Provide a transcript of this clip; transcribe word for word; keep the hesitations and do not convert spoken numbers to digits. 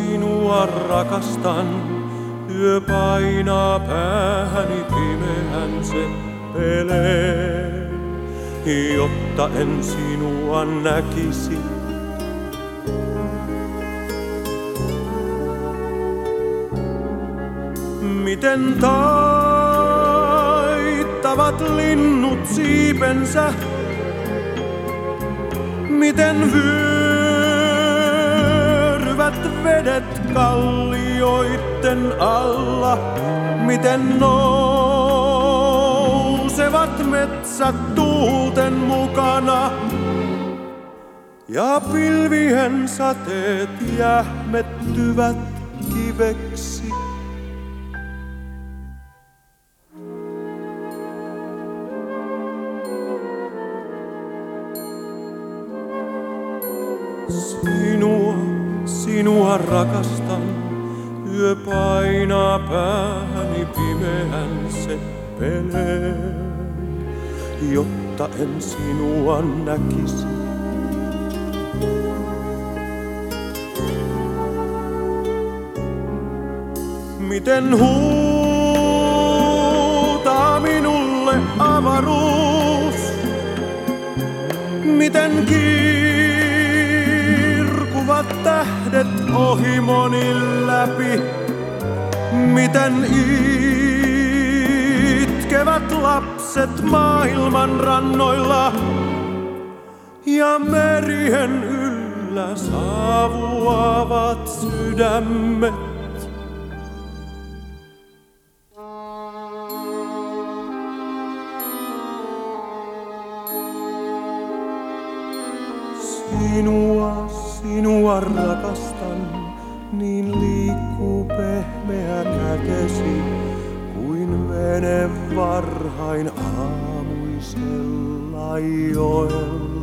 sinua rakastan. Yö painaa päähäni pimeän seppeleen, jotta en sinua näkisi. Miten taittavat linnut siipensä, miten vyöryvät vedet kallioitten alla, miten nousevat metsät tuulten mukana ja pilvien sateet jähmettyvät kiveksi. Sinua, sinua rakastan, yö painaa päähäni pimeän seppeleen, jotta en sinua näkisi. Miten huutaa minulle avaruus, miten kirkuvat tähdet ohimoni läpi, miten itkevät lapset maailman rannoilla ja merien yllä savuavat sydämet. Sinua, sinua rakastan, niin liikkuu pehmeä kätesi kuin vene varhain aamuisella joella.